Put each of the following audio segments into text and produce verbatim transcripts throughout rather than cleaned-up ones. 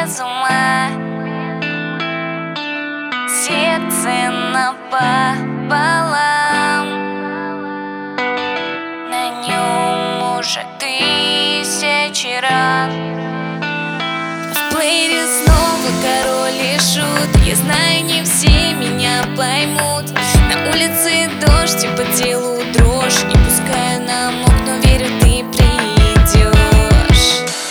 без ума. Сердце напополам, на нем уже тысячи ран. В плеере снова король и шут. Я знаю, не все меня поймут. На улице дождь и по телу дрожь. Не пускаю намок, но верю, ты придешь.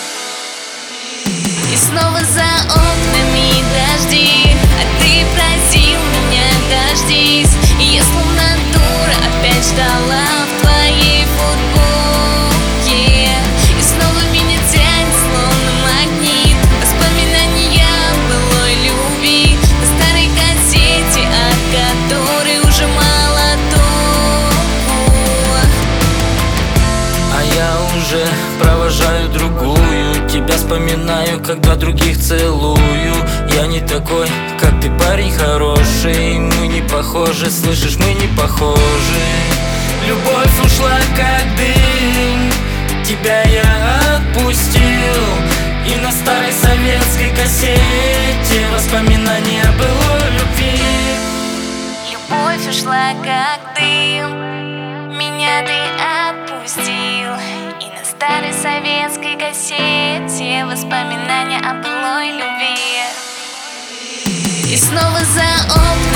И снова за окнами дожди, а ты просил меня дождись. И я словно дура опять ждала в твоей футболке. И снова меня тянет словно магнит воспоминания былой любви на старой кассете, от которой уже мало толку. А я уже провожаю другую, тебя вспоминаю, когда других целую. Я не такой, как ты, парень хороший. Мы не похожи, слышишь, мы не похожи. Любовь ушла как дым, тебя я отпустил. И на старой советской кассете воспоминания былой любви. Любовь ушла как дым, меня ты отпустил. И на старой советской кассете воспоминания о былой любви. И снова за окном